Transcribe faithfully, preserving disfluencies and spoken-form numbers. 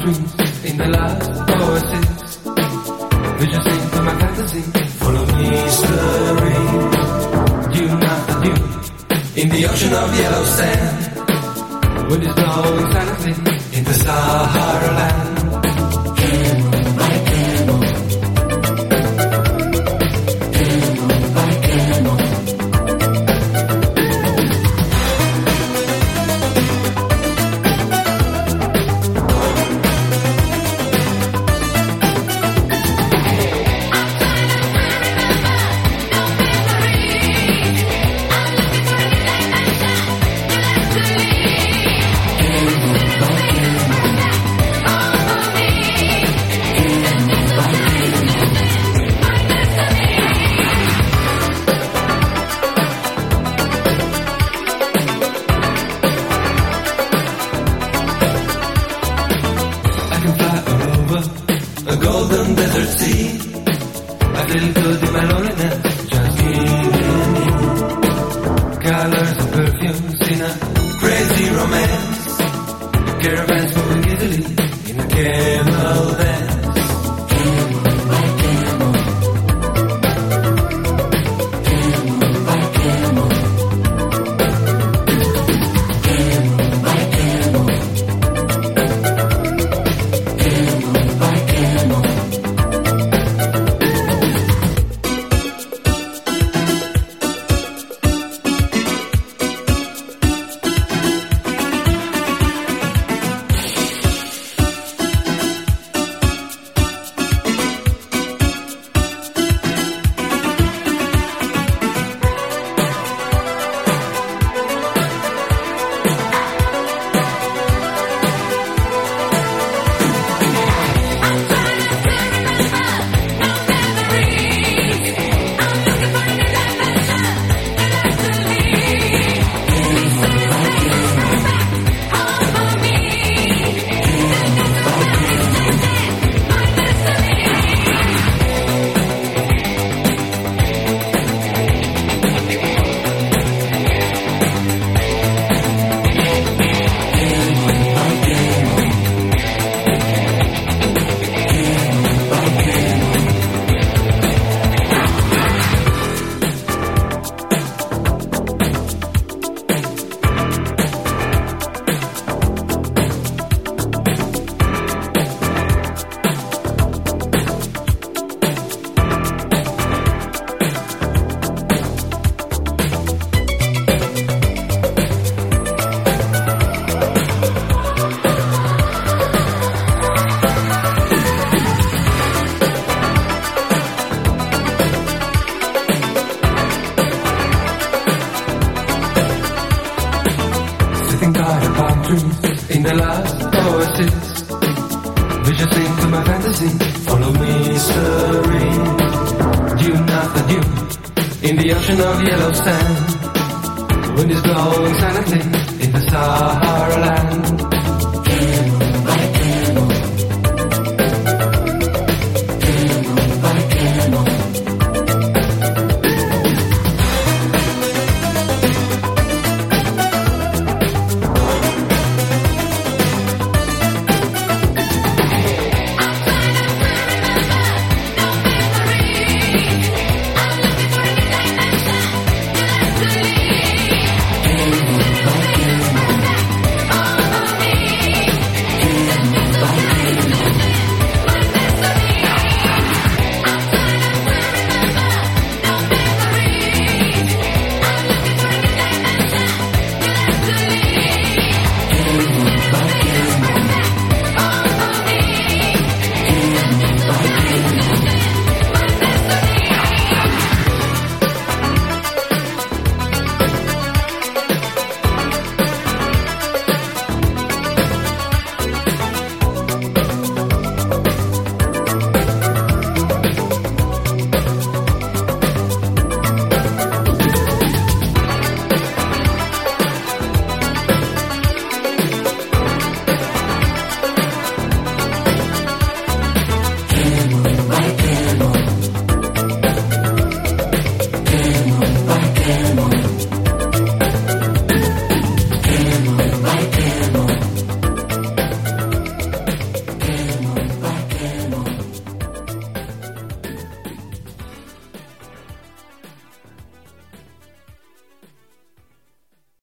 trees in the last oasis. Visions into my fantasy, full of mystery. Dune after dune, in the ocean of yellow sand. Wind is blowing silently in the Sahara land. Camel by camel, camel by camel. In the last oasis, visions into my fantasy, full of mystery. Dune after dune, in the ocean of yellow sand. Wind is blowing silently in the Sahara land.